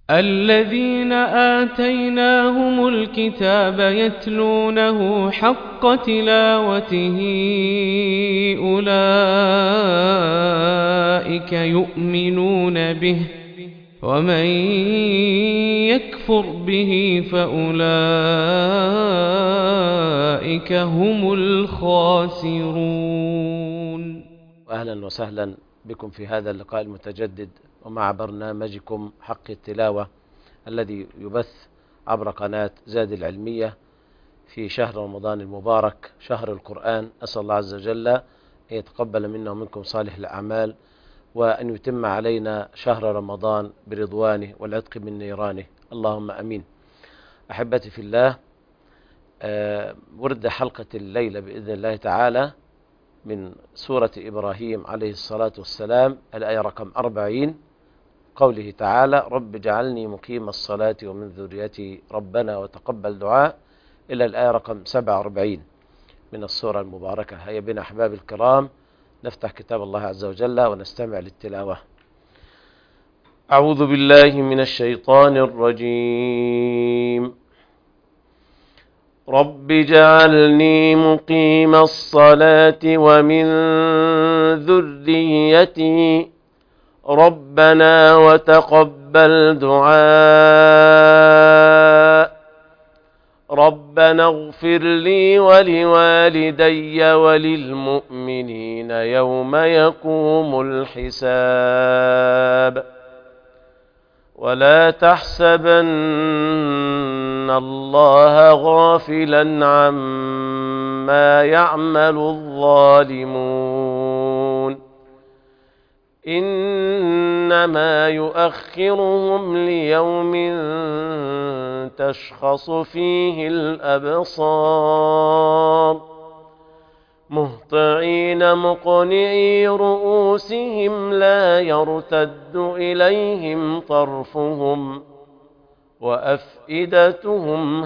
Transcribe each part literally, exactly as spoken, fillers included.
الذين آتيناهم الكتاب يتلونه حق تلاوته أولئك يؤمنون به ومن يكفر به فأولئك هم الخاسرون. أهلا وسهلا بكم في هذا اللقاء المتجدد ومع برنامجكم حق التلاوة الذي يبث عبر قناة زاد العلمية في شهر رمضان المبارك، شهر القرآن. أسأل الله عز وجل أن يتقبل منا ومنكم صالح الأعمال، وأن يتم علينا شهر رمضان برضوانه والعتق من نيرانه، اللهم أمين. أحبتي في الله، آه ورد حلقة الليلة بإذن الله تعالى من سورة إبراهيم عليه الصلاة والسلام، الآية رقم أربعين، قوله تعالى: رب اجعلني مقيم الصلاة ومن ذريتي ربنا وتقبل دعاء، إلى الآية رقم سبعة وأربعين من السورة المباركة. هيا بنا أحباب الكرام نفتح كتاب الله عز وجل ونستمع للتلاوة. أعوذ بالله من الشيطان الرجيم. رب اجعلني مقيم الصلاة ومن ذريتي ربنا وتقبل دعاء. ربنا اغفر لي ولوالدي وللمؤمنين يوم يقوم الحساب. ولا تحسبن الله غافلا عما يعمل الظالمون، إنما يؤخرهم ليوم تشخص فيه الأبصار مهطعين مقنعي رؤوسهم لا يرتد إليهم طرفهم وأفئدتهم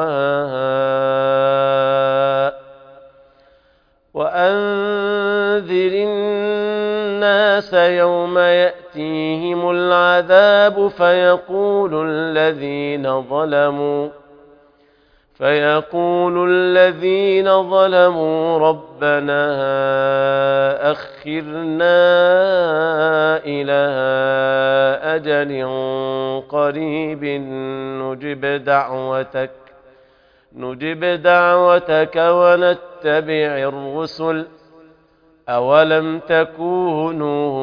هواء. وأنذر الناس يوم يأتيهم العذاب فيقول الذين ظلموا فيقول الذين ظلموا ربنا أخرنا إلى أجل قريب نجب دعوتك نجب دعوتك ونتبع الرسل أولم تكونوا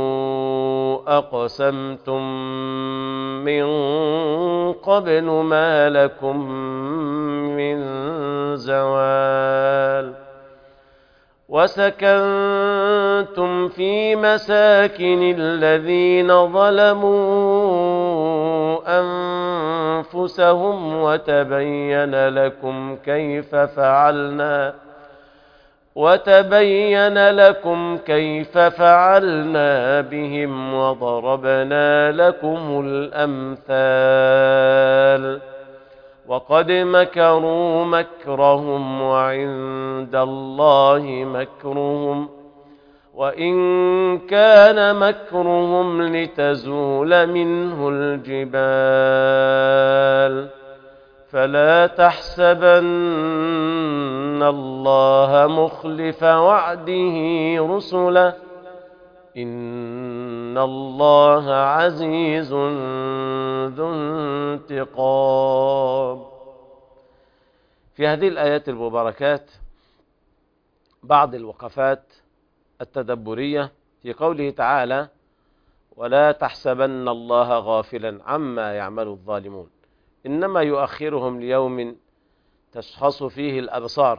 أقسمتم من قبل ما لكم من زوال. وسكنتم في مساكن الذين ظلموا أنفسهم وتبين لكم كيف فعلنا وتبين لكم كيف فعلنا بهم وضربنا لكم الأمثال. وقد مكروا مكرهم وعند الله مكرهم وإن كان مكرهم لتزول منه الجبال. فلا تحسبن الله مخلف وعده رسله إن الله عزيز ذو انتقام. في هذه الآيات المباركات بعض الوقفات التدبرية في قوله تعالى: ولا تحسبن الله غافلا عما يعمل الظالمون، إنما يؤخرهم ليوم تشخص فيه الأبصار،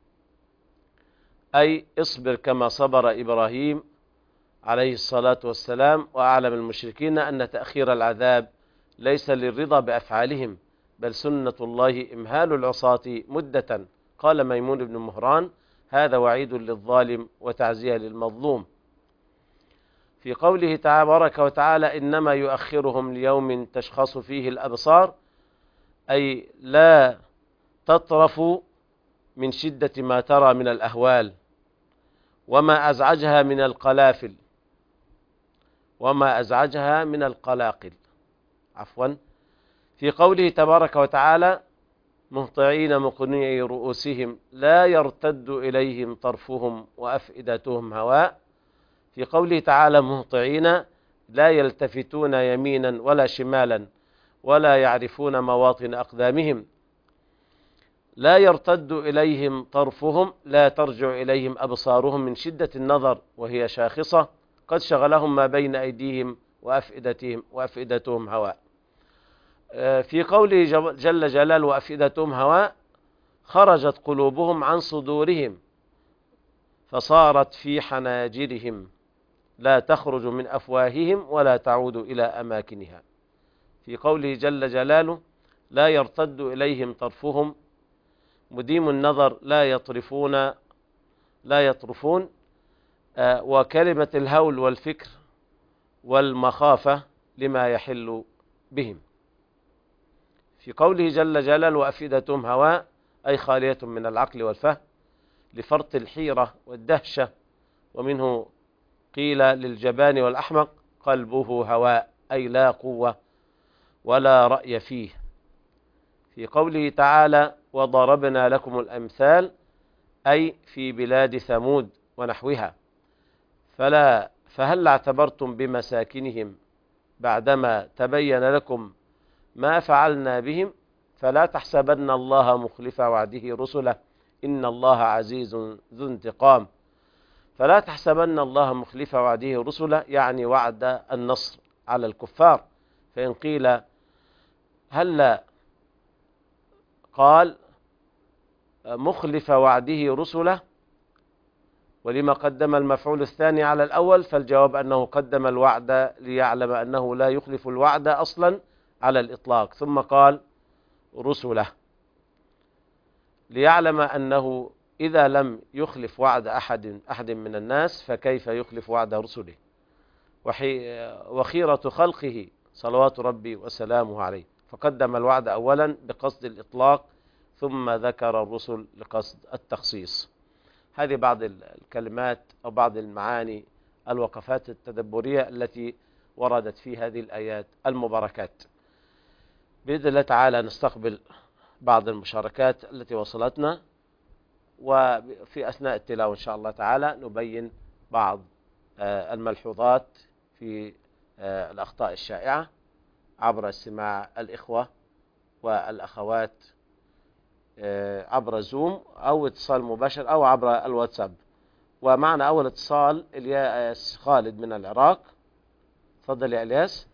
أي اصبر كما صبر إبراهيم عليه الصلاة والسلام وأعلم المشركين أن تأخير العذاب ليس للرضا بأفعالهم بل سنة الله إمهال العصاة مدة. قال ميمون بن مهران: هذا وعيد للظالم وتعزية للمظلوم. في قوله تبارك وتعالى: إنما يؤخرهم ليوم تشخص فيه الأبصار، أي لا تطرف من شدة ما ترى من الأهوال وما أزعجها من القلافل وما أزعجها من القلاقل عفوا في قوله تبارك وتعالى مهطعين مقنعي رؤوسهم لا يرتد إليهم طرفهم وأفئدتهم هواء. في قوله تعالى مهطعين لا يلتفتون يمينا ولا شمالا ولا يعرفون مواطن أقدامهم. لا يرتد إليهم طرفهم، لا ترجع إليهم أبصارهم من شدة النظر وهي شاخصة، قد شغلهم ما بين أيديهم وأفئدتهم وأفئدتهم هواء. في قوله جل جلاله وأفئدتهم هواء خرجت قلوبهم عن صدورهم فصارت في حناجرهم لا تخرج من أفواههم ولا تعود إلى أماكنها. في قوله جل جلاله لا يرتد إليهم طرفهم، مديم النظر لا يطرفون لا يطرفون آه وكلمة الهول والفكر والمخافة لما يحل بهم. في قوله جل جلاله وأفئدتهم هواء أي خالية من العقل والفهم لفرط الحيرة والدهشة، ومنه قيل للجبان والأحمق قلبه هواء أي لا قوة ولا رأي فيه. في قوله تعالى وضربنا لكم الأمثال أي في بلاد ثمود ونحوها، فلا فهل اعتبرتم بمساكنهم بعدما تبين لكم ما فعلنا بهم، فلا تحسبن الله مخلف وعده رسله إن الله عزيز ذو انتقام. فلا تحسبن الله مخلف وعده رسله يعني وعد النصر على الكفار. فإن قيل هل قال مخلف وعده رسله ولما قدم المفعول الثاني على الأول، فالجواب أنه قدم الوعد ليعلم أنه لا يخلف الوعد أصلا على الإطلاق، ثم قال رسله ليعلم أنه إذا لم يخلف وعد أحد أحد من الناس فكيف يخلف وعد رسله. وخيرة خلقه صلوات ربي وسلامه عليه، فقدم الوعد أولا بقصد الإطلاق ثم ذكر الرسل لقصد التخصيص. هذه بعض الكلمات أو بعض المعاني الوقفات التدبرية التي وردت في هذه الآيات المباركات. بإذن الله تعالى نستقبل بعض المشاركات التي وصلتنا، وفي أثناء التلاوة إن شاء الله تعالى نبين بعض الملحوظات في الأخطاء الشائعة عبر استماع الإخوة والأخوات عبر زوم أو اتصال مباشر أو عبر الواتساب. ومعنا أول اتصال إلياس خالد من العراق. تفضل يا إلياس.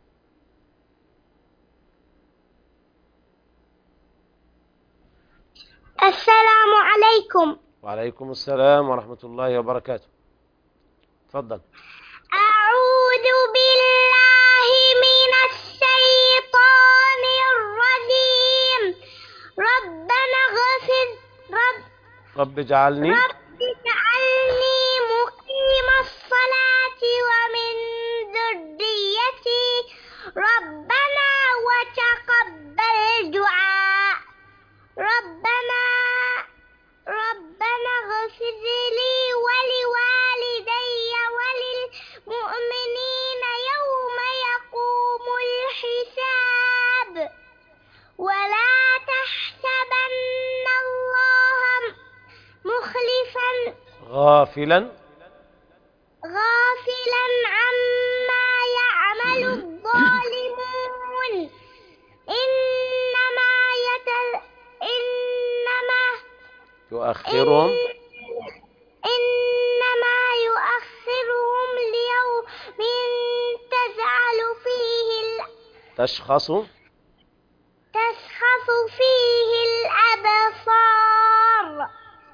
السلام عليكم. وعليكم السلام ورحمة الله وبركاته. تفضل. أعوذ بالله من الشيطان الرجيم. ربنا اغفر رب رب اجعلني رب اجعلني مقيم الصلاة ومن ذريتي ربنا وتقبل دعاء. ربنا ربنا اغفر لي ولوالدي وللمؤمنين يوم يقوم الحساب. ولا تحسبن الله مخلفا غافلا غافلا عما يعمل الظالمون إنما يت إنما يؤخرهم إنما يؤخرهم ليوم تزعل فيه تشخص تشخص فيه الأبصار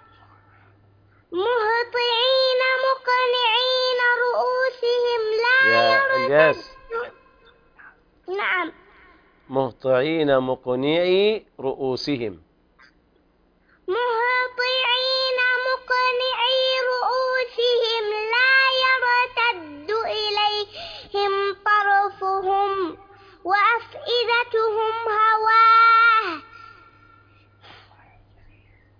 مهطعين مقنعين رؤوسهم لا يا إلياس. نعم. مهطعين مقنعي رؤوسهم مهطعين مقنعي رؤوسهم لا يرتد إليهم طرفهم وأفئدتهم هواه.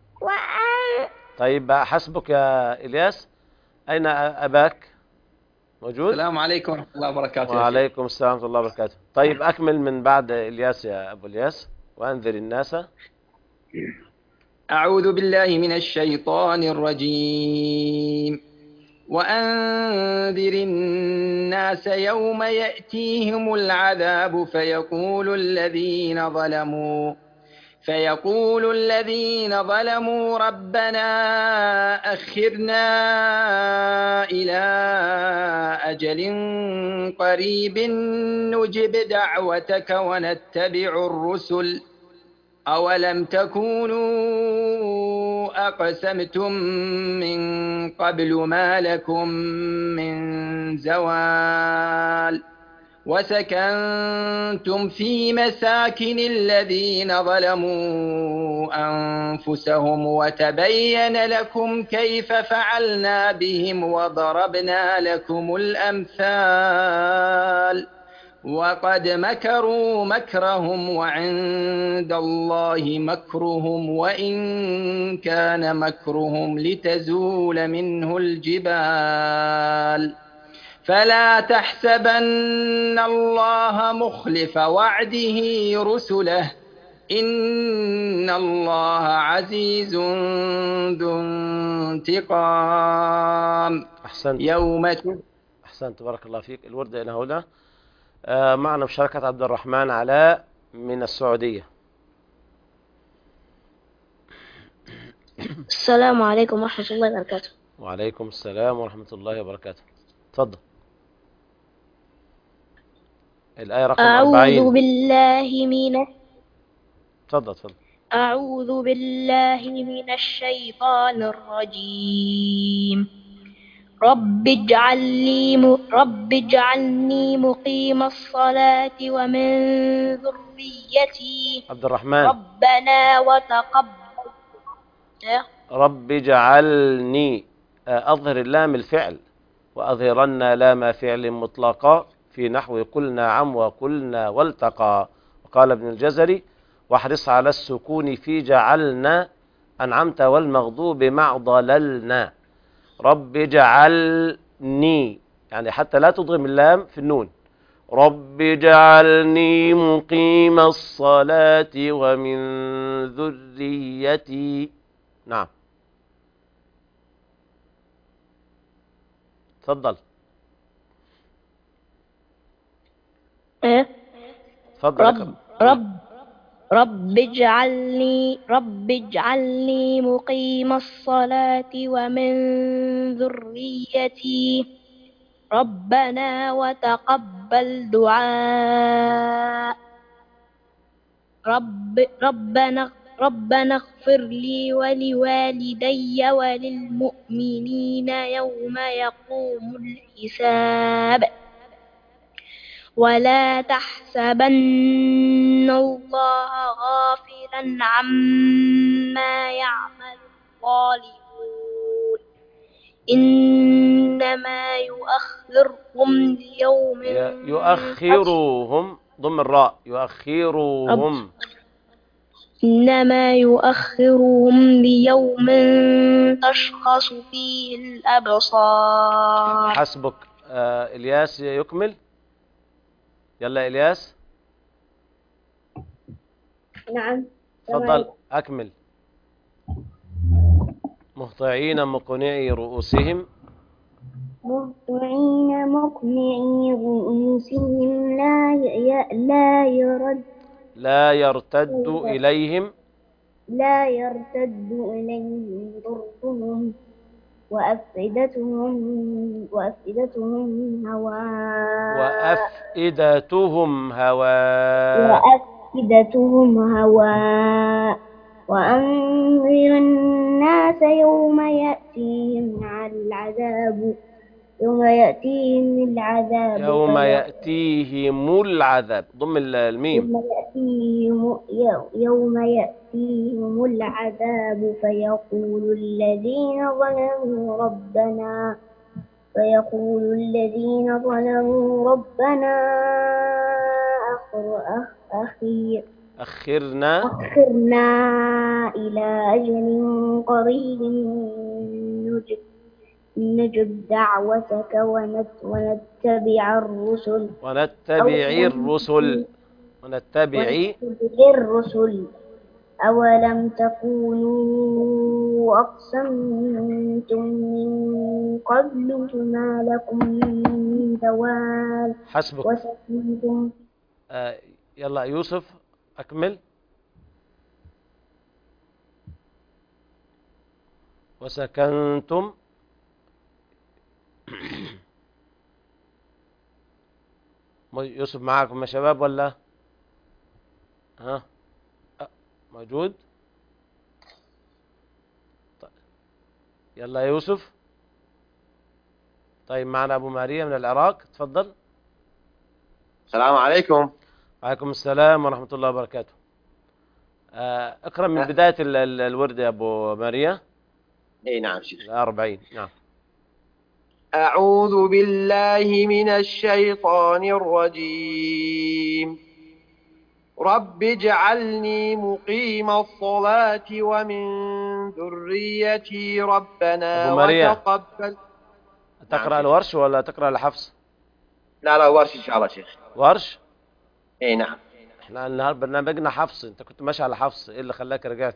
وأن طيب حسبك يا إلياس. أين أباك؟ موجود؟ السلام عليكم ورحمة الله وبركاته. وعليكم السلام ورحمة الله وبركاته. طيب أكمل من بعد إلياس يا أبو إلياس. وأنذر الناس. أعوذ بالله من الشيطان الرجيم. وأنذر الناس يوم يأتيهم العذاب فيقول الذين ظلموا فيقول الذين ظلموا ربنا أخرنا إلى أجل قريب نجب دعوتك ونتبع الرسل أولم تكونوا أقسمتم من قبل ما لكم من زوال وسكنتم في مساكن الذين ظلموا أنفسهم وتبين لكم كيف فعلنا بهم وضربنا لكم الأمثال وقد مكروا مكرهم وعند الله مكرهم وإن كان مكرهم لتزول منه الجبال فلا تحسبن الله مخلف وعده رسله إن الله عزيز ذو انتقام. أحسنت. يوم أحسنت بارك الله فيك. الورد هنا هنا آه معنا مشاركة عبد الرحمن علاء من السعودية. السلام عليكم ورحمة الله وبركاته. وعليكم السلام ورحمة الله وبركاته. تفضل. الآية رقم أربعين. أعوذ بالله من تفضل تفضل. أعوذ بالله من الشيطان الرجيم. رب اجعلني م... رب اجعلني مقيم الصلاة ومن ذريتي. عبد الرحمن. ربنا وتقبل. رب اجعلني. أظهر اللام الفعل وأظهرن لام فعل مطلقا في نحو قل نعم وقلنا والتقى. وقال ابن الجزري واحرص على السكون في جعلنا أنعمت والمغضوب مع ضللنا. رب اجعلني يعني حتى لا تضغم اللام في النون. رب اجعلني مقيم الصلاة ومن ذريتي. نعم تفضل. إيه؟ تفضل. رب رب رب اجعلني رب اجعلني مقيم الصلاة ومن ذريتي. ربنا وتقبل دعاء. رب ربنا ربنا اغفر لي ولوالدي وللمؤمنين يوم يقوم الحساب. ولا تحسبن الله غافلا عما يعمل الظالمون إنما يؤخرهم ليوم يؤخرهم ضم الراء يؤخرهم إنما يؤخرهم ليوم تشخص فيه الأبصار. حسبك. آه إلياس يكمل. يلا إلياس. نعم تفضل أكمل. مهطعين مقنعي رؤوسهم مهطعين مقنعي رؤوسهم لا ي... لا يرد لا يرتد إليهم لا يرتد إليهم ضربهم وأفئدتهم وأفئدتهم هواء وأفئدتهم هواء وأفئدتهم هواء وأنذر الناس يوم يأتيهم العذاب يوم يأتيهم العذاب يوم يأتيهم العذاب ضم الميم يوم يأتيهم يوم يأتيهم العذاب فيقول الذين ظلموا ربنا فيقول الذين ظلموا ربنا أخر أخير أخرنا أخرنا إلى أجل قريب نجب نجب دعوتك ونت ونتبع الرسل ونتبع الرسل ونتبع ونتبع الرسل أولم تكونوا أقسمتم من قبل ما لكم من زوال حسبك. وسكنتم آه يلا يوسف أكمل. وسكنتم يوسف معاكم يا شباب ولا ها موجود؟ طيب. يلا يا يوسف. طيب معنا أبو ماريا من العراق، تفضل. السلام عليكم. وعليكم السلام ورحمة الله وبركاته. آه اقرأ من بداية ال ال الورد يا أبو ماريا. اي نعم شيخ. الأربعين. نعم. أعوذ بالله من الشيطان الرجيم. رب اجعلني مقيم الصلاة ومن ذريتي ربنا أبو ماريا. وتقبل. تقرأ نعم الورش ولا تقرأ الحفص؟ لا لا ورش إن شاء الله شيخ. ورش؟ اي نعم. احنا النهارده برنامجنا حفص، انت كنت ماشي على حفص، ايه اللي خلاك رجعت؟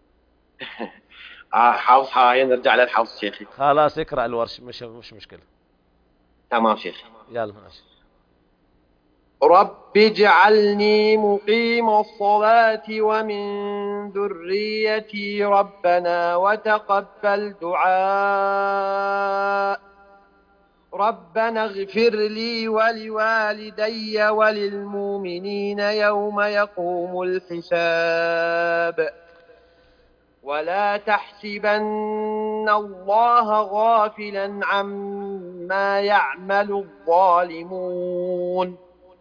آه حافظ هاي نرجع للحفظ شيخي. خلاص اقرأ الورش، مش مش مشكلة. تمام شيخ. يلا ماشي. رب اجعلني مقيم الصلاة ومن ذريتي ربنا وتقبل دعاء. ربنا اغفر لي ولوالدي وللمؤمنين يوم يقوم الحساب. ولا تحسبن الله غافلا عما يعمل الظالمون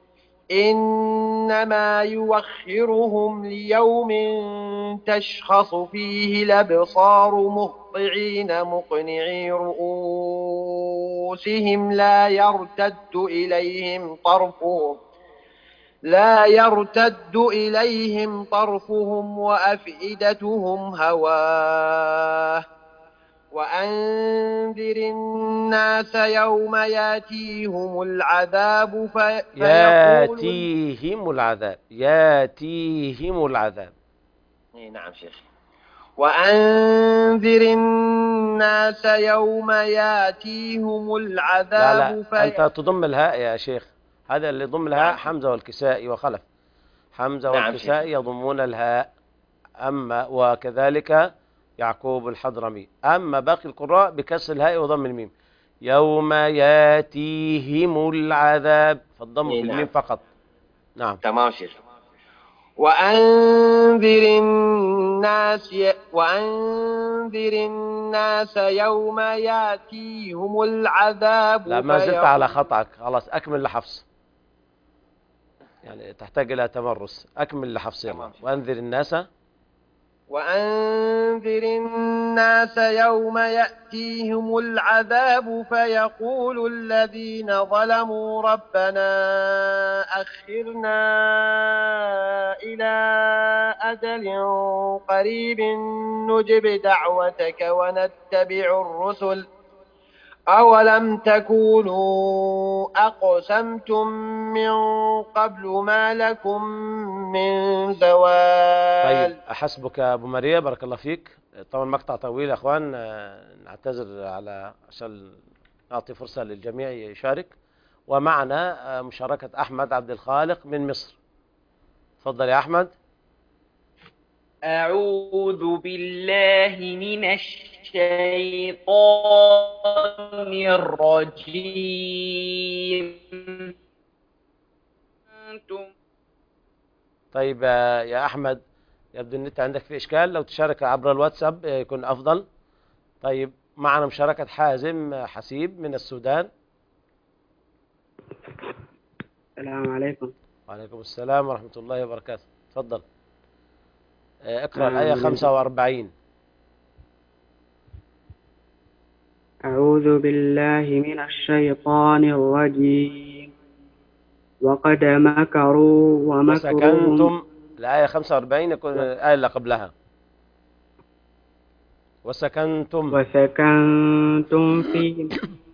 إنما يوخرهم ليوم تشخص فيه الأبصار مهطعين مقنعي رؤوسهم لا يرتد إليهم طرفهم لا يرتد إليهم طرفهم وأفئدتهم هواه. وأنذر الناس يوم ياتيهم العذاب في ياتيهم العذاب ياتيهم العذاب. إيه نعم شيخ. وأنذر الناس يوم ياتيهم العذاب. لا لا في... أنت تضم الهاء يا شيخ، هذا اللي يضم الهاء. نعم. حمزة والكسائي وخلف. حمزة نعم والكسائي شيخ. يضمون الهاء، أما وكذلك يعقوب الحضرمي. أما باقي القراء بكسر الهاء وضم الميم. يوم ياتيهم العذاب فالضم في الميم فقط. نعم تمام شيخ. وأنذر الناس ي... وأنذر الناس يوم ياتيهم العذاب. لا ما زلت على خطأك، خلاص أكمل لحفص، يعني تحتاج إلى تمرس. أكمل لحفص يلا. وأنذر الناس وأنذر الناس يوم يأتيهم العذاب فيقول الذين ظلموا ربنا أخرنا إلى أجل قريب نجب دعوتك ونتبع الرسل أولم تكونوا أقسمتم من قبل ما لكم من زوال. طيب أحسبك يا أبو ماريا، بارك الله فيك. طبعا مقطع طويل يا أخوان، نعتذر على عشان نعطي فرصة للجميع يشارك. ومعنا مشاركة أحمد عبد الخالق من مصر. تفضل يا أحمد. أعوذ بالله من الشيطان الرجيم. طيب يا أحمد، يبدو أن أنت عندك في إشكال، لو تشارك عبر الواتساب يكون أفضل. طيب معنا مشاركة حازم حسيب من السودان. السلام عليكم. وعليكم السلام ورحمة الله وبركاته. تفضل اقرأ الآية خمسة وأربعين. أعوذ بالله من الشيطان الرجيم. وقد مكروا ومكروا. وسكنتم الآية خمسة وأربعين يكون الآية اللي قبلها. وسكنتم وسكنتم في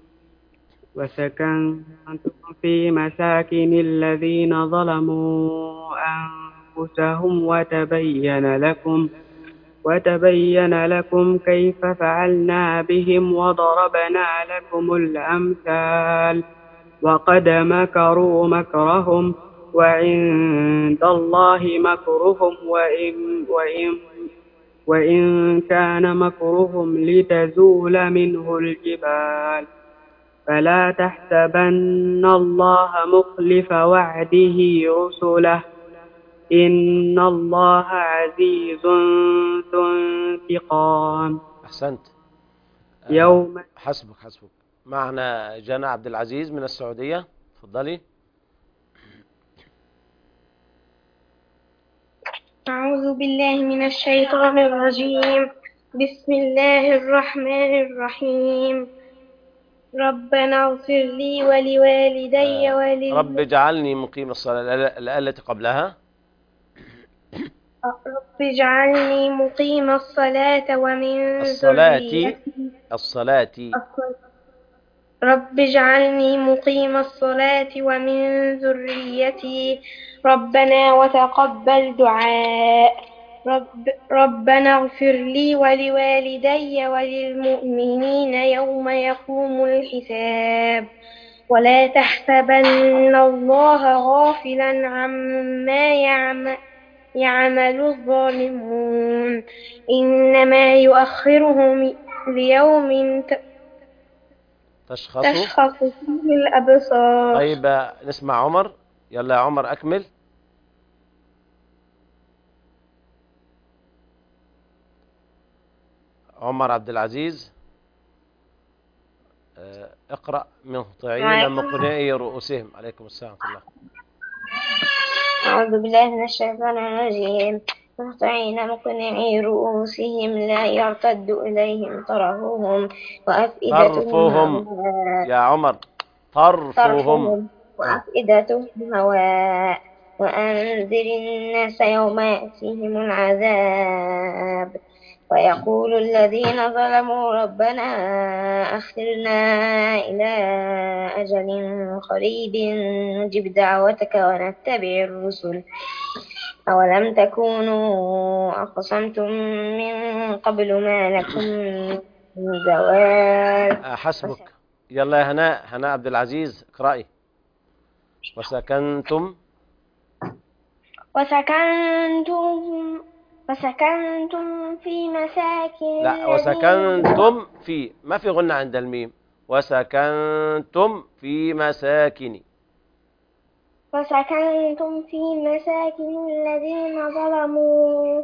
وسكنتم في مساكن الذين ظلموا أنفسهم وتبين لكم وتبين لكم كيف فعلنا بهم وضربنا لكم الأمثال وقد مكروا مكرهم وعند الله مكرهم وإن, وإن, وإن كان مكرهم لتزول منه الجبال فلا تحسبن الله مخلف وعده رسله إن الله عزيز ذو انتقام. أحسنت. يوم حسبك حسبك. معنا جنى عبد العزيز من السعودية، تفضلي. أعوذ بالله من الشيطان الرجيم. بسم الله الرحمن الرحيم. ربنا اغفر لي ولوالدي آه. ولل رب اجعلني مقيم الصلاة، الآية التي قبلها. رب اجعلني مقيم الصلاة ومن الصلاة ذريتي الصلاة رب اجعلني مقيم الصلاة ومن ذريتي ربنا وتقبل دعاء رب ربنا اغفر لي ولوالدي وللمؤمنين يوم يقوم الحساب ولا تحسبن الله غافلا عما يعمل يعمل الظالمون إنما يؤخرهم ليوم تشخص تشخص فيه الأبصار. طيب نسمع عمر. يلا يا عمر أكمل. عمر عبد العزيز اقرأ مهطعين مقنعي رؤوسهم. عليكم السلام ورحمة الله. أعوذ بالله من الشيطان الرجيم. مهطعين مقنعي رؤوسهم لا يرتد إليهم طرفهم وأفئدتهم طرفهم يا عمر طرفهم وأفئدتهم هواء وأنذر الناس يوم يأتيهم العذاب ويقول الذين ظلموا ربنا أخرنا إلى أجل قريب نجب دعوتك ونتبع الرسل أولم تكونوا أقسمتم من قبل ما لكم من زوال. حسبك. يلا يا هناء هناء عبد العزيز اقرأي. وسكنتم وسكنتم وسكنتم في مساكن لا وسكنتم في ما في غنى عند الميم. وسكنتم في مساكن وسكنتم في مساكن الذين ظلموا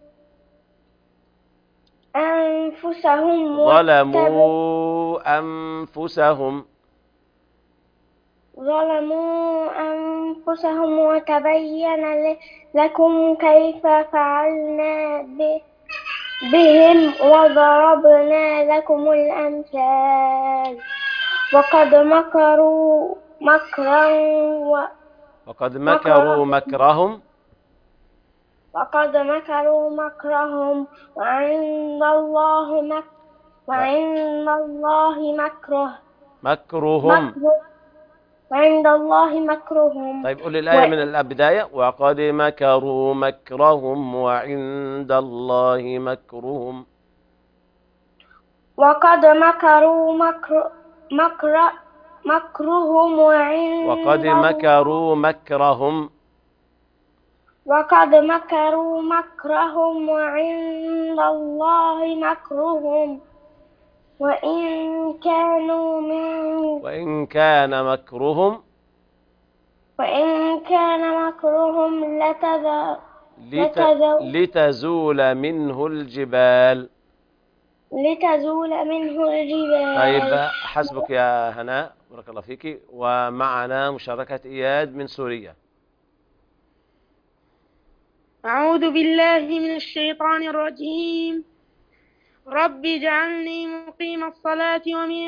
أنفسهم ظلموا أنفسهم ظلموا أنفسهم وتبين لكم كيف فعلنا بهم وضربنا لكم الأمثال وقد مكروا مكرا و وقد مكروا مكرهم وقد مكروا مكرهم وعند الله مك وعند الله مكره مكرهم مكره وعند الله مكرهم. طيب قول الآية و... من البداية. وقد مكروا مكرهم وعند الله مكرهم. وقد مكروا مكر مكر مكرهم وعند وقد مكروا مكرهم وقد مكروا مكرهم وعند الله مكرهم وإن كانوا من وإن كان مكرهم وإن كان مكرهم لتذ... لت... لتزول منه الجبال لتزول منه الجبال. طيب حسبك يا هناء بارك الله فيك. ومعنا مشاركة إياد من سوريا. أعوذ بالله من الشيطان الرجيم. رب اجعلني مقيم الصلاة ومن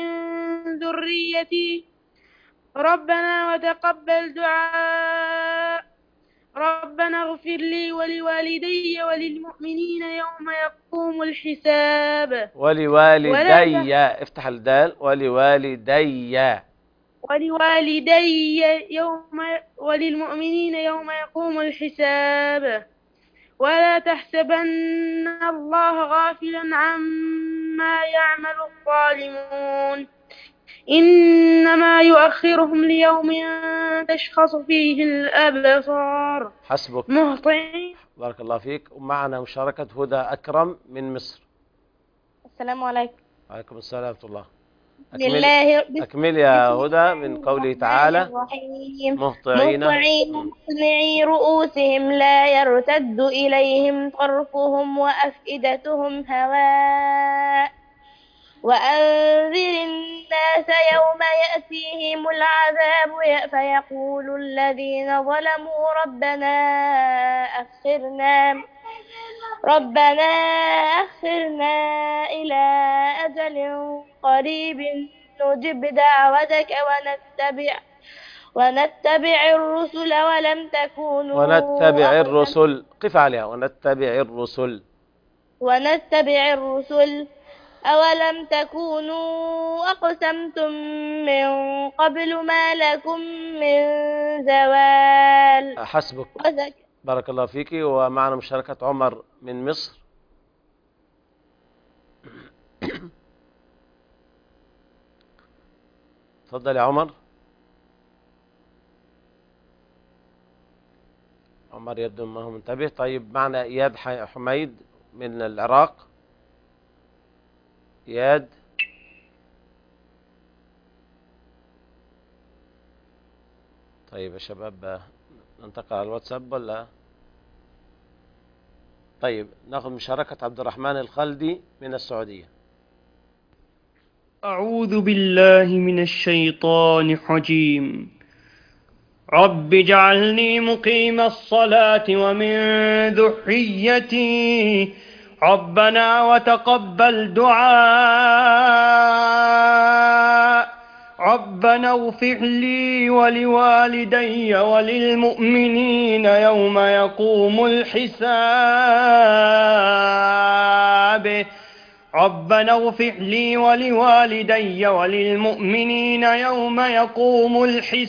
ذريتي ربنا وتقبل دعاء ربنا اغفر لي ولوالدي وللمؤمنين يوم يقوم الحساب. ولوالدي، افتح الدال، ولوالدي. ولوالدي يوم وللمؤمنين يوم يقوم الحساب. ولا تحسبن الله غافلا عما يعمل الظالمون إنما يؤخرهم ليوم تشخص فيه الأبصار. حسبك. مهطعين. بارك الله فيك. ومعنا مشاركة هدى أكرم من مصر. السلام عليكم. وعليكم السلام ورحمة الله. أكمل, أكمل يا هدى من قوله تعالى مهطعين مقنعي رؤوسهم لا يرتد إليهم طرفهم وأفئدتهم هواء وأنذر الناس يوم يأتيهم العذاب فيقول الذين ظلموا ربنا أخرنا ربنا أخرنا إلى أجل قريب نجب دعوتك ونتبع ونتبع الرسل ولم تكونوا ونتبع الرسل قف عليها ونتبع الرسل ونتبع الرسل أولم تكونوا أقسمتم من قبل ما لكم من زوال. حسبك. بارك الله فيك. ومعنا مشاركة عمر من مصر. تفضل يا عمر. عمر يبدو ما هو منتبه. طيب معنا إياد حميد من العراق. إياد. طيب يا شباب ننتقل على الواتساب ولا؟ طيب ناخذ مشاركة عبد الرحمن الخلدي من السعودية. أعوذ بالله من الشيطان الرجيم. رب اجعلني مقيم الصلاة ومن ذريتي ربنا وتقبل دعاء. ربنا اغفر لي ولوالدي وللمؤمنين يوم يقوم الحساب. ربنا اغفر لي ولوالدي وللمؤمنين يوم يقوم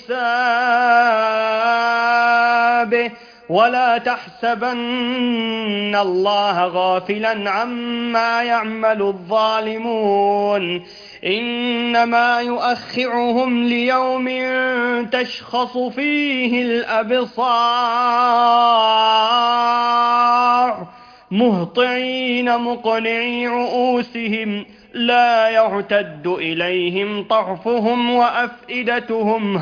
الحساب. ولا تحسبن الله غافلا عما يعمل الظالمون إنما يؤخرهم ليوم تشخص فيه الأبصار مهطعين مقنعي رؤوسهم لا يرتد إليهم طرفهم وأفئدتهم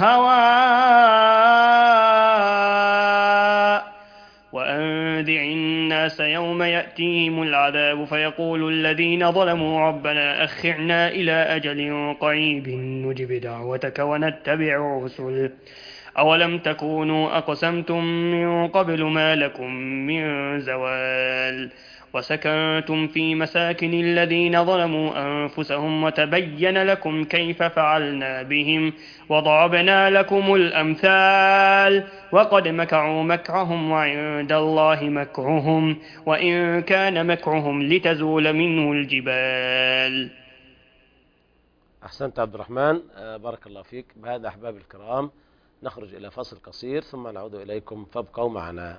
هواء وأنذر الناس يوم يأتيهم العذاب فيقول الذين ظلموا ربنا أخرنا إلى أجل قريب نجب دعوتك ونتبع الرسل أولم تكونوا أقسمتم من قبل ما لكم من زوال وسكنتم في مساكن الذين ظلموا أنفسهم وتبين لكم كيف فعلنا بهم وضربنا لكم الأمثال وقد مكروا مكرهم وعند الله مكرهم وإن كان مكرهم لتزول منه الجبال. أحسنت عبد الرحمن. بارك الله فيك. بهذا أحباب الكرام نخرج إلى فصل قصير ثم نعود إليكم فابقوا معنا.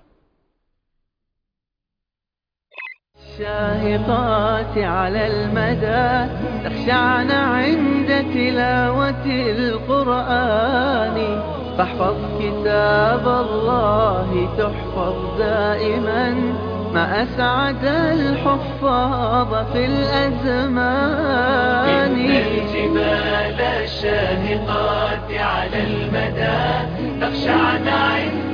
الشاهقات على المدى تخشعن عند تلاوة القرآن فاحفظ كتاب الله تحفظ دائما ما أسعد الحفاظ في الأزمان. إن الجبال الشاهقات على المدى تخشعن عند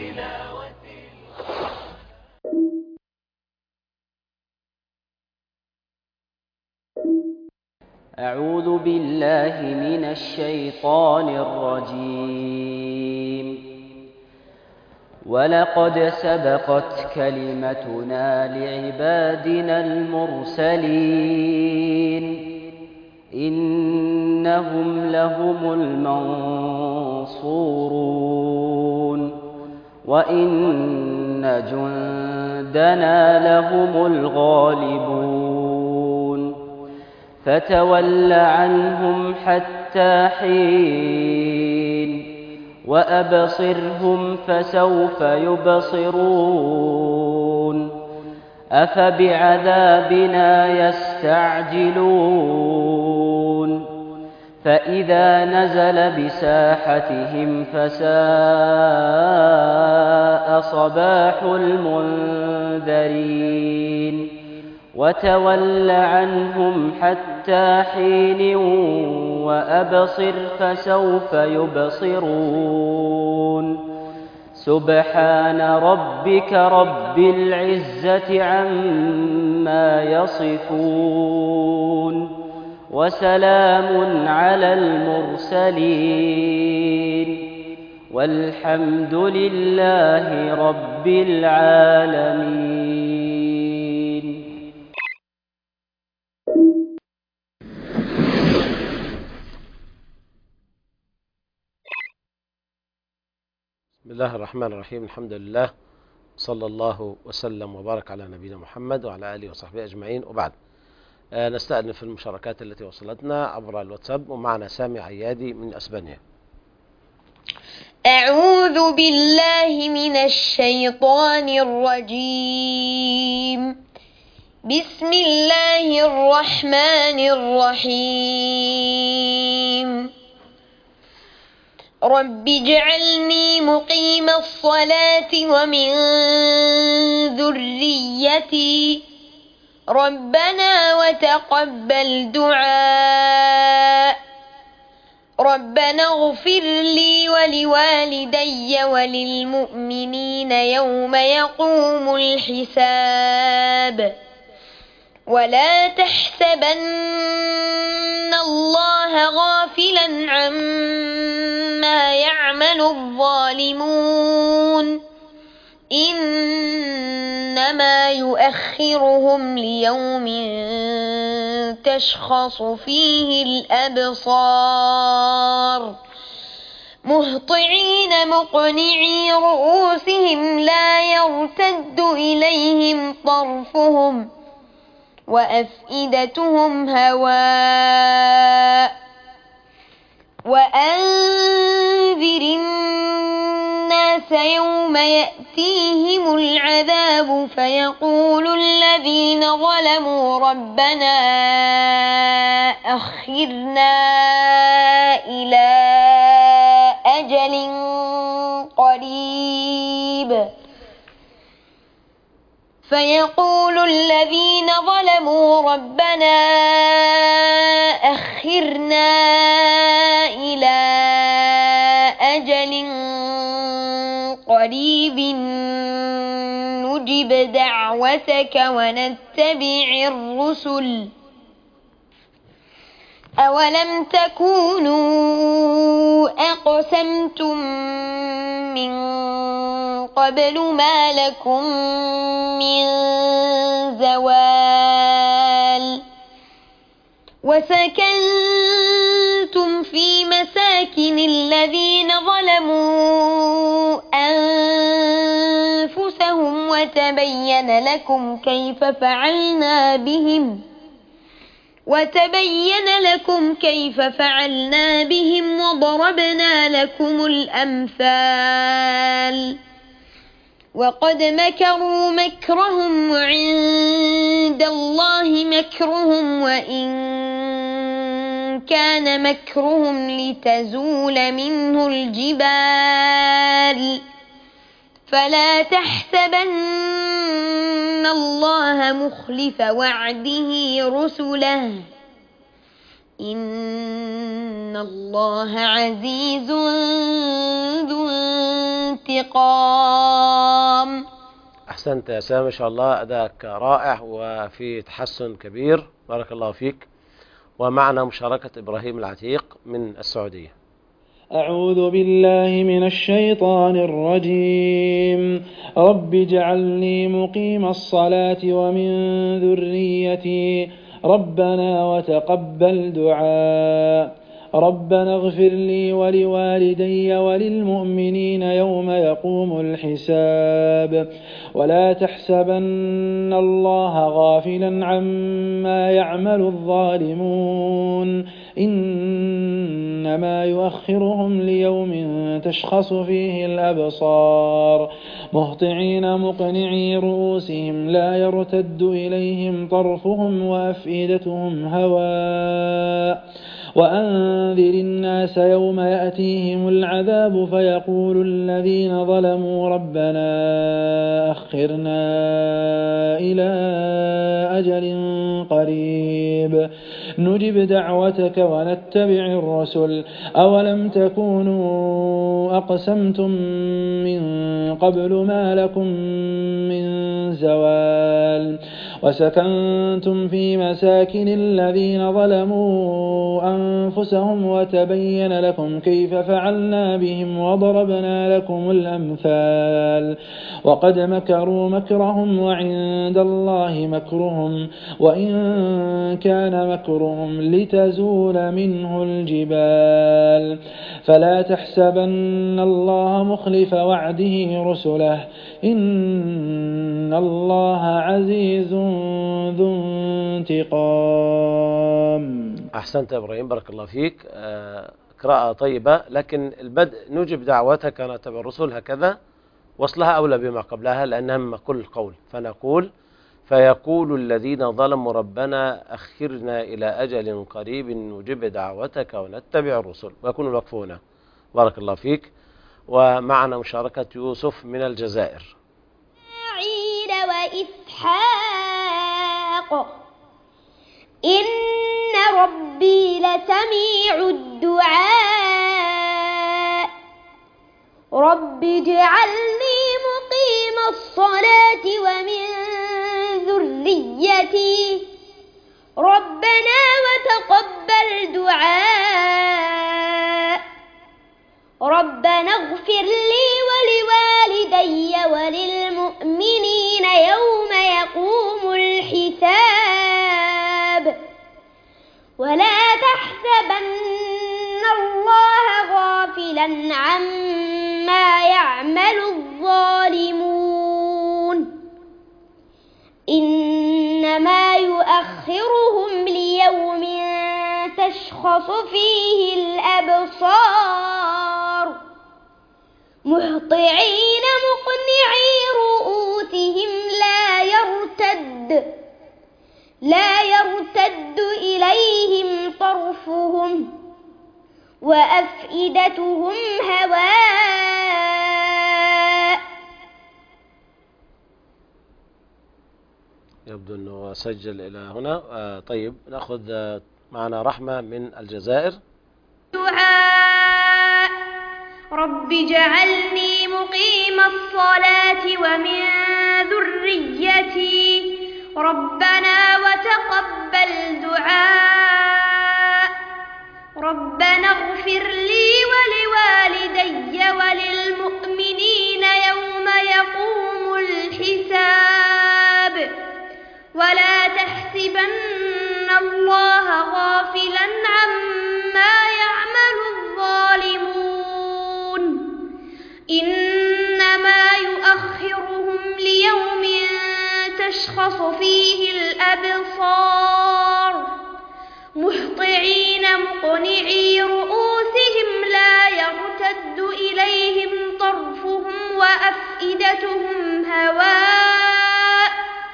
أعوذ بالله من الشيطان الرجيم. ولقد سبقت كلمتنا لعبادنا المرسلين إنهم لهم المنصورون وإن جندنا لهم الغالبون فتول عنهم حتى حين وأبصرهم فسوف يبصرون أفبعذابنا يستعجلون فإذا نزل بساحتهم فساء صباح المنذرين وتول عنهم حتى حين وأبصر فسوف يبصرون سبحان ربك رب العزة عما يصفون وسلام على المرسلين والحمد لله رب العالمين. بسم الله الرحمن الرحيم. الحمد لله صلى الله وسلم وبارك على نبينا محمد وعلى آله وصحبه أجمعين، وبعد آه نستأنف المشاركات التي وصلتنا عبر الواتساب، ومعنا سامي عيادي من أسبانيا. أعوذ بالله من الشيطان الرجيم. بسم الله الرحمن الرحيم. رب اجعلني مقيم الصلاة ومن ذريتي ربنا وتقبل دعاء. ربنا اغفر لي ولوالدي وللمؤمنين يوم يقوم الحساب. ولا تحسبن الله غافلا عما يعمل الظالمون إنما يؤخرهم ليوم تشخص فيه الأبصار مهطعين مقنعي رؤوسهم لا يرتد إليهم طرفهم وأفئدتهم هواء. وأنذر الناس يوم يأتيهم العذاب فيقول الذين ظلموا ربنا أخرنا إلى أجل قريب فيقول الذين ظلموا ربنا أخرنا إلى أجل قريب نجب دعوتك ونتبع الرسل أولم تكونوا أقسمتم من قبل ما لكم من زوال وسكنتم في مساكن الذين ظلموا أنفسهم وتبين لكم كيف فعلنا بهم وتبين لكم كيف فعلنا بهم وضربنا لكم الأمثال وقد مكروا مكرهم وعند الله مكرهم وإن كان مكرهم لتزول منه الجبال فلا تحسبن الله مخلف وعده رسله إن الله عزيز ذو انتقام. أحسنت يا سامي، ما شاء الله أداءك رائع وفي تحسن كبير، بارك الله فيك. ومعنا مشاركة إبراهيم العتيق من السعودية. أعوذ بالله من الشيطان الرجيم. رب اجعلني مقيم الصلاة ومن ذريتي ربنا وتقبل دعاء. ربنا اغفر لي ولوالدي وللمؤمنين يوم يقوم الحساب ولا تحسبن الله غافلا عما يعمل الظالمون إنما يؤخرهم ليوم تشخص فيه الأبصار مهطعين مقنعي رؤوسهم لا يرتد إليهم طرفهم وأفئدتهم هواء وأنذر الناس يوم يأتيهم العذاب فيقول الذين ظلموا ربنا أخرنا إلى أجل قريب نجب دعوتك ونتبع الرسل أولم تكونوا أقسمتم من قبل ما لكم من زوال وسكنتم في مساكن الذين ظلموا أنفسهم وتبين لكم كيف فعلنا بهم وضربنا لكم الأمثال وقد مكروا مكرهم وعند الله مكرهم وإن كان مكرهم لتزول منه الجبال فلا تحسبن الله مخلف وعده رسله إن الله عزيز ذو انتقام. أحسنت يا إبراهيم بارك الله فيك. آه قراءة طيبة، لكن البدء نجب دعوتك ونتبع الرسل هكذا وصلها أولى بما قبلها لأنها من كل قول. فنقول فيقول الذين ظلموا ربنا أخرنا إلى أجل قريب نجب دعوتك ونتبع الرسل، ويكون الوقف هنا. بارك الله فيك. ومعنا مشاركة يوسف من الجزائر. إسماعيل وإسحاق إن ربي لسميع الدعاء رب اجعلني مقيم الصلاة ومن ذريتي ربنا وتقبل دعاء ربنا اغفر لي ولوالدي وللمؤمنين يوم يقوم الحساب ولا تحسبن الله غافلا عما يعمل الظالمون إنما يؤخرهم ليوم تشخص فيه الأبصار مهطعين مقنعي رؤوسهم لا يرتد لا يرتد إليهم طرفهم وأفئدتهم هواء. يبدو أنه سجل إلى هنا. آه طيب نأخذ آه معنا رحمة من الجزائر. دعاء رب اجعلني مقيم الصلاة ومن ذريتي ربنا وتقبل دعاء ربنا اغفر لي ولوالدي وللمؤمنين يوم يقوم الحساب ولا تحسبن الله غافلا عما يعمل الظالمون إنما يؤخرهم ليوم تشخص فيه الأبصار مهطعين مقنعي رؤوسهم لا يرتد إليهم طرفهم وأفئدتهم هواء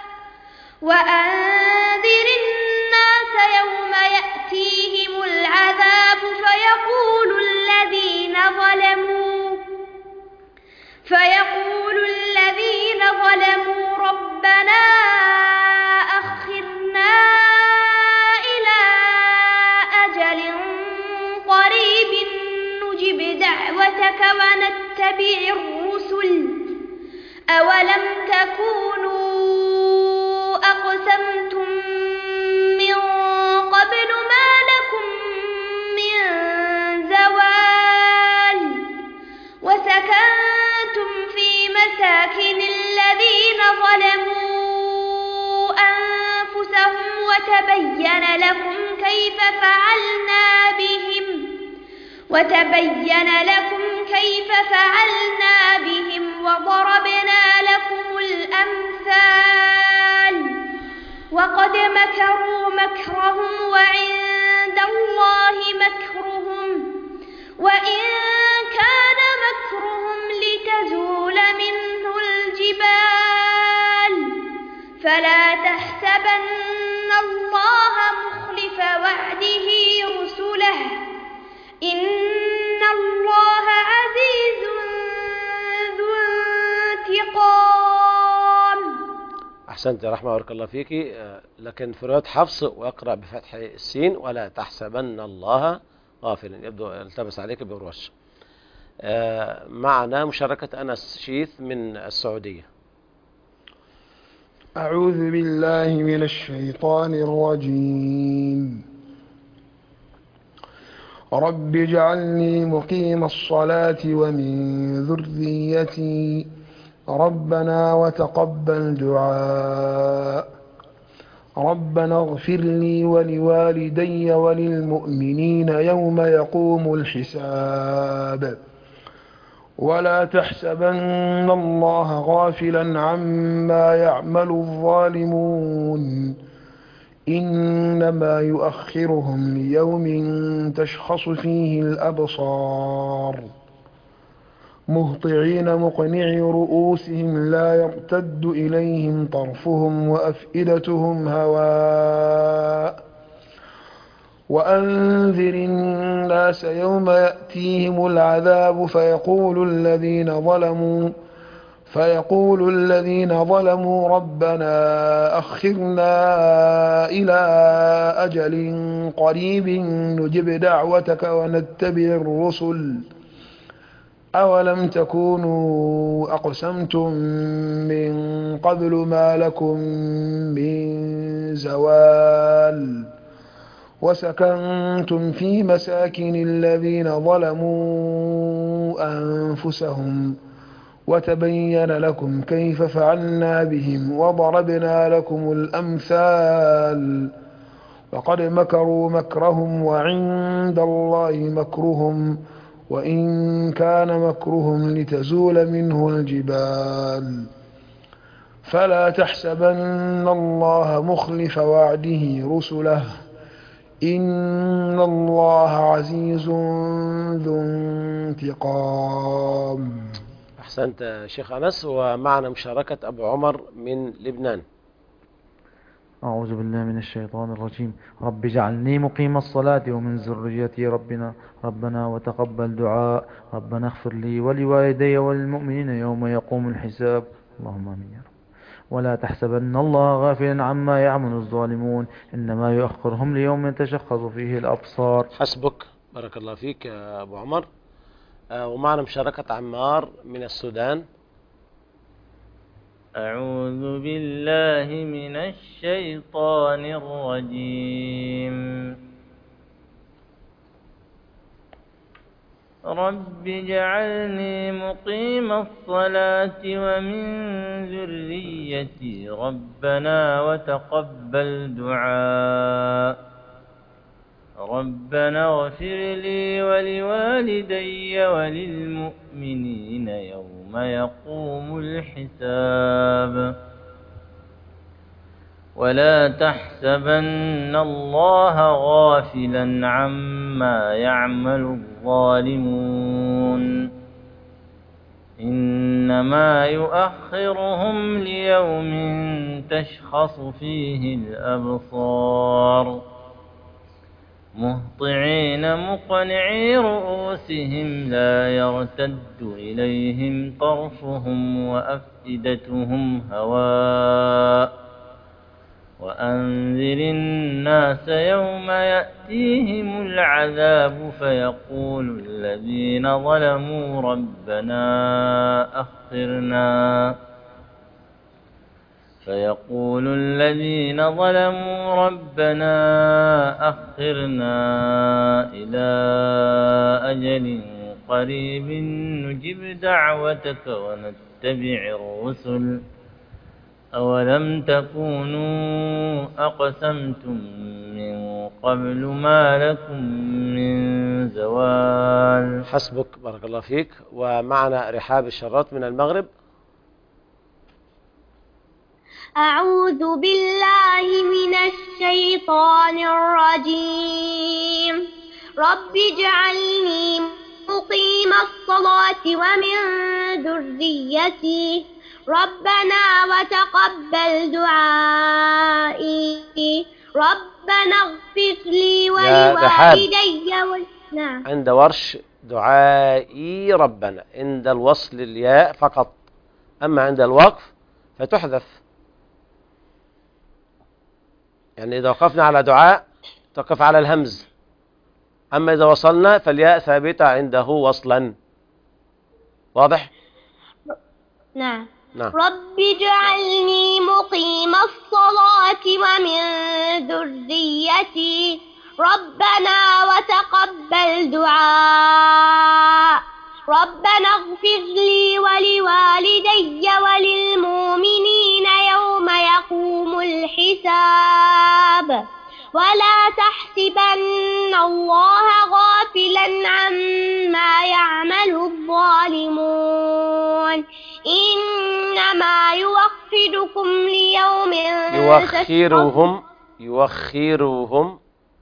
وأنذر الناس يوم يأتيهم العذاب فيقول الذين ظلموا فيقول الذين ظلموا ربنا أخرنا إلى أجل قريب نجب دعوتك ونتبع الرسل أولم تكونوا أقسمتم من قبل ما لكم من زوال وسكنتم في مساكن الذين ظلموا أنفسهم وتبين لكم كيف فعلنا بهم وتبين لكم كيف فعلنا بهم وضربنا لكم الأمثال وقد مكروا مكرهم وعند الله مكرهم وإن كان مكرهم لتزول منه الجبال فلا تحسبن الله مخلف وعده رسله إن الله عزيز ذو انتقام. أحسنت يا رحمة، بارك الله فيك. لكن في رواية حفص واقرأ بفتح السين ولا تحسبن الله غافلا، يبدو التبس عليك بروش. معنا مشاركة أنس شيث من السعودية. أعوذ بالله من الشيطان الرجيم. رب اجعلني مقيم الصلاة ومن ذريتي ربنا وتقبل دعاء ربنا اغفر لي ولوالدي وللمؤمنين يوم يقوم الحساب ولا تحسبن الله غافلا عما يعمل الظالمون إنما يؤخرهم ليوم تشخص فيه الأبصار مهطعين مقنعي رؤوسهم لا يرتد إليهم طرفهم وأفئدتهم هواء وأنذر الناس يوم يأتيهم العذاب فيقول الذين ظلموا فيقول الذين ظلموا ربنا أخرنا إلى أجل قريب نجب دعوتك ونتبع الرسل أولم تكونوا أقسمتم من قبل ما لكم من زوال وسكنتم في مساكن الذين ظلموا أنفسهم وتبين لكم كيف فعلنا بهم وضربنا لكم الأمثال وقد مكروا مكرهم وعند الله مكرهم وإن كان مكرهم لتزول منه الجبال فلا تحسبن الله مخلف وعده رسله إن الله عزيز ذو انتقام. أحسنت شيخ أنس. ومعنا مشاركة أبو عمر من لبنان. أعوذ بالله من الشيطان الرجيم. رب اجعلني مقيم الصلاة ومن ذريتي ربنا ربنا وتقبل دعاء ربنا اغفر لي ولوالدي وللمؤمنين يوم يقوم الحساب اللهم آمين يا رب. ولا تحسبن الله غافلا عما يعمل الظالمون إنما يؤخرهم ليوم تشخص فيه الأبصار. حسبك، بارك الله فيك يا أبو عمر. ومعنا مشاركة عمار من السودان. أعوذ بالله من الشيطان الرجيم. رب اجعلني مقيم الصلاة ومن ذريتي ربنا وتقبل دعاء ربنا اغفر لي ولوالدي وللمؤمنين يوم يقوم الحساب ولا تحسبن الله غافلا عما يعمل الظالمون إنما يؤخرهم ليوم تشخص فيه الأبصار مهطعين مقنعي رؤوسهم لا يرتد إليهم طرفهم وأفئدتهم هواء وأنذر الناس يوم يأتيهم العذاب فيقول الذين ظلموا ربنا أخرنا فيقول الذين ظلموا ربنا أخرنا إلى أجل قريب نجب دعوتك ونتبع الرسل أولم تكونوا أقسمتم من قبل ما لكم من زوال. حسبك، بارك الله فيك. ومعنا رحاب الشراط من المغرب. أعوذ بالله من الشيطان الرجيم. رب اجعلني مقيم الصلاة ومن ذريتي ربنا وتقبل دعائي ربنا اغفر لي ولوالدي وال... نعم. عند ورش دعائي ربنا، عند الوصل الياء فقط، أما عند الوقف فتحذف. يعني إذا وقفنا على دعاء تقف على الهمز، أما إذا وصلنا فالياء ثابتة عنده وصلا. واضح؟ نعم. نعم. رب اجعلني مقيم الصلاة ومن ذريتي ربنا وتقبل دعاء ربنا اغفر لي ولوالدي وللمؤمنين يوم يقوم الحساب ولا تحسبن الله غافلا عما يعمل الظالمون إنما يوخركم ليوم يوخرهم يوخرهم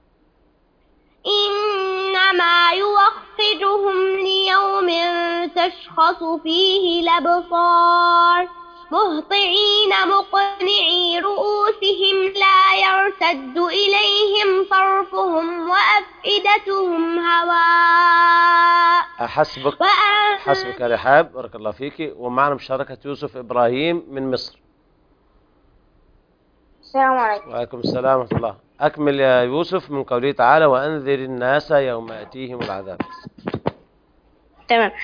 إنما يوخرهم ليوم تشخص فيه الأبصار مهطعين مقنعي رؤوسهم لا يرتد إليهم طرفهم وأفئدتهم هواء. حسبك حسبك يا رحاب، بارك الله فيك. ومعنا مشاركة يوسف إبراهيم من مصر. السلام عليكم. وعليكم السلام ورحمة الله. أكمل يا يوسف من قوله تعالى وأنذر الناس يوم يأتيهم العذاب. تمام.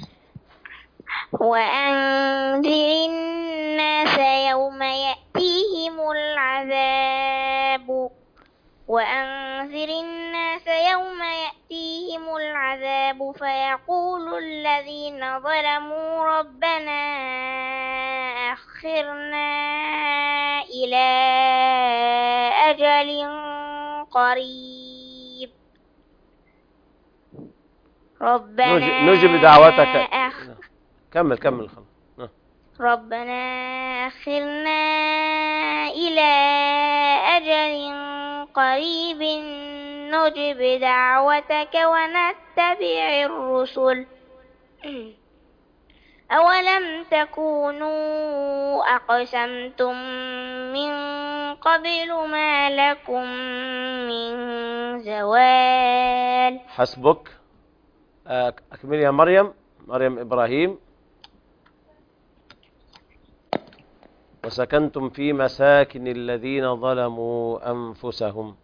وأنذر الناس يوم يأتيهم العذاب وأنذر الناس يوم يأتيهم العذاب فيقول الذين ظلموا ربنا أخرنا إلى أجل قريب ربنا نجب دعوتك. كمل كمل خلاص. ربنا أخرنا إلى أجل قريب نجب دعوتك ونتبع الرسل أولم تكونوا أقسمتم من قبل ما لكم من زوال. حسبك. أكمل يا مريم مريم إبراهيم. وسكنتم في مساكن الذين ظلموا أنفسهم.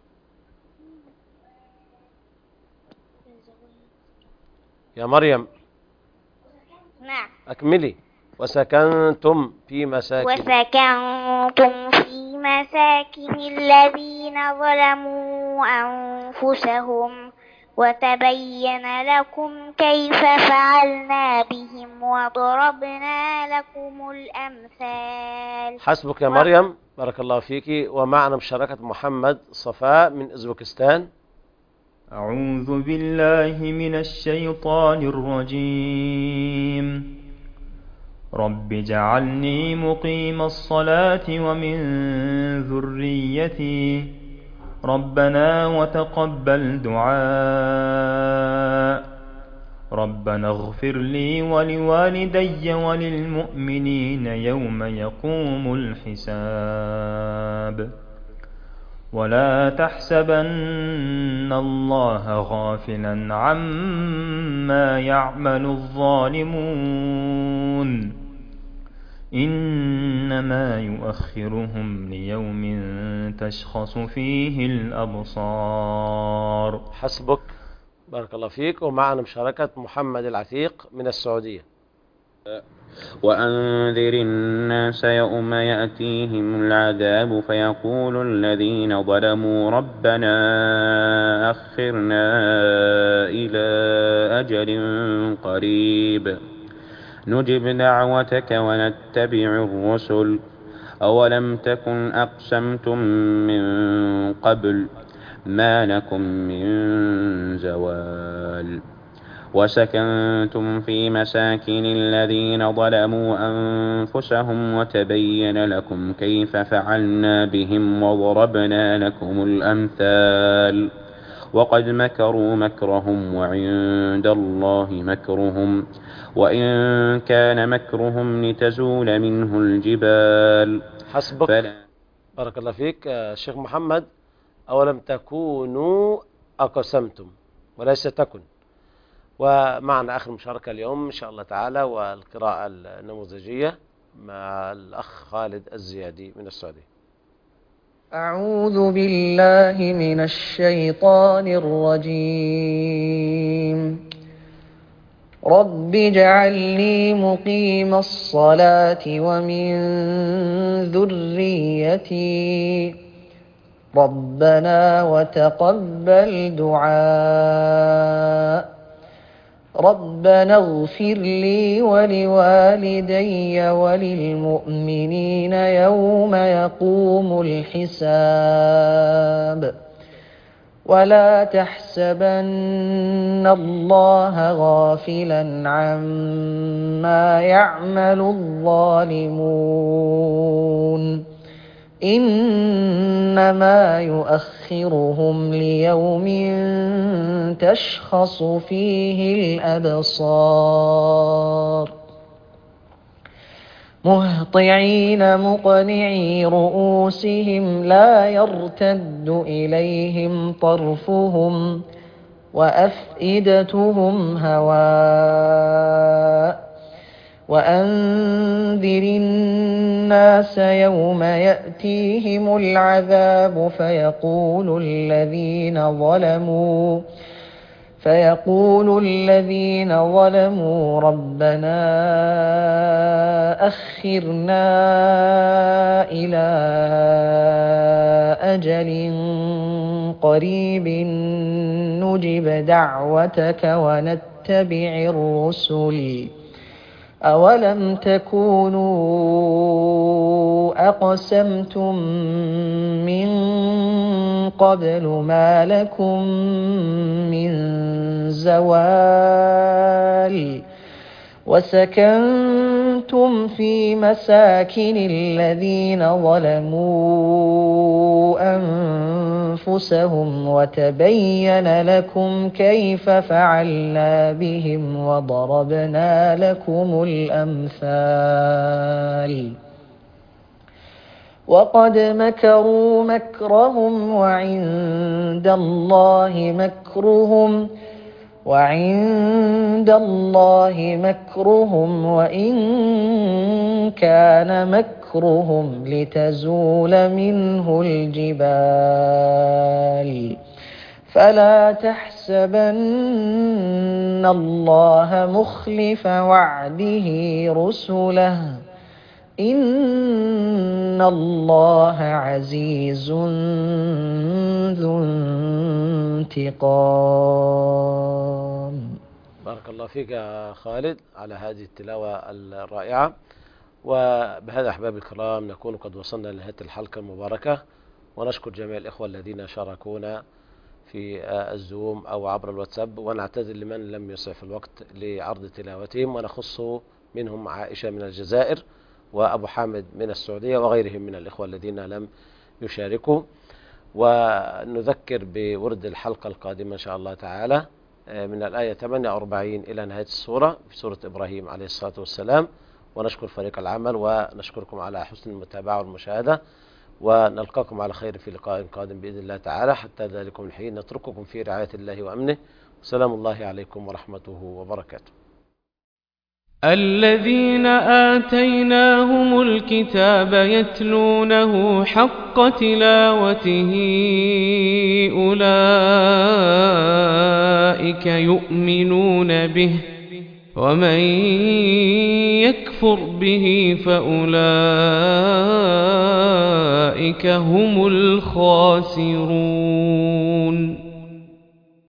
يا مريم. نعم. أكملي. وسكنتم في مساكن وسكنتم في مساكن الذين ظلموا أنفسهم وتبين لكم كيف فعلنا بهم وضربنا لكم الأمثال. حسبك يا مريم، بارك الله فيك. ومعنا مشاركة محمد صفاء من أوزبكستان. أعوذ بالله من الشيطان الرجيم. رب اجعلني مقيم الصلاة ومن ذريتي ربنا وتقبل دعاء ربنا اغفر لي ولوالدي وللمؤمنين يوم يقوم الحساب ولا تحسبن الله غافلا عما يعمل الظالمون إنما يؤخرهم ليوم تشخص فيه الأبصار. حسبك، بارك الله فيك. ومعنا مشاركة محمد العتيق من السعودية. وأنذر الناس يوم يأتيهم العذاب فيقول الذين ظلموا ربنا أخرنا إلى أجل قريب نجب دعوتك ونتبع الرسل أولم تكن أقسمتم من قبل ما لكم من زوال وسكنتم في مساكن الذين ظلموا أنفسهم وتبين لكم كيف فعلنا بهم وضربنا لكم الأمثال وقد مكروا مكرهم وعند الله مكرهم وإن كان مكرهم لتزول منه الجبال. حسبك. فلا بارك الله فيك الشيخ محمد. أولم تكونوا أقسمتم وليس تكن. ومعنا آخر مشاركة اليوم إن شاء الله تعالى والقراءة النموذجية مع الأخ خالد الزيادي من السعودية. أعوذ بالله من الشيطان الرجيم. رب اجعلني مقيم الصلاة ومن ذريتي ربنا وتقبل دعاء ربنا اغفر لي ولوالدي وللمؤمنين يوم يقوم الحساب ولا تحسبن الله غافلا عما يعمل الظالمون إنما يؤخرهم ليوم تشخص فيه الأبصار مهطعين مقنعي رؤوسهم لا يرتد إليهم طرفهم وأفئدتهم هواء وأنذر الناس يوم يأتيهم العذاب فيقول الذين ظلموا فيقول الذين ظلموا ربنا أخرنا إلى أجل قريب نجب دعوتك ونتبع الرسل أولم تكونوا أقسمتم من قبل ما لكم من زوال وسكنتم في مساكن الذين ظلموا أنفسهم وتبين لكم كيف فعلنا بهم وضربنا لكم الأمثال وقد مكروا مكرهم وعند الله مكرهم وعند الله مكرهم وإن كان مكرهم لتزول منه الجبال فلا تحسبن الله مخلف وعده رسله إن الله عزيز ذو انتقام. بارك الله فيك يا خالد على هذه التلاوة الرائعة. وبهذا أحباب الكرام نكون قد وصلنا لنهاية الحلقة المباركة ونشكر جميع الإخوة الذين شاركونا في الزوم أو عبر الواتساب ونعتذر لمن لم يسعف الوقت لعرض تلاوتهم ونخص منهم عائشة من الجزائر وأبو حامد من السعودية وغيرهم من الإخوة الذين لم يشاركوا. ونذكر بورد الحلقة القادمة إن شاء الله تعالى من الآية ثمانية وأربعين إلى نهاية السورة في سورة إبراهيم عليه الصلاة والسلام. ونشكر فريق العمل ونشكركم على حسن المتابعة والمشاهدة ونلقاكم على خير في لقاء قادم بإذن الله تعالى. حتى ذلكم الحين نترككم في رعاية الله وأمنه. سلام الله عليكم ورحمته وبركاته. الذين آتيناهم الكتاب يتلونه حق تلاوته أولئك يؤمنون به ومن يكفر به فأولئك هم الخاسرون.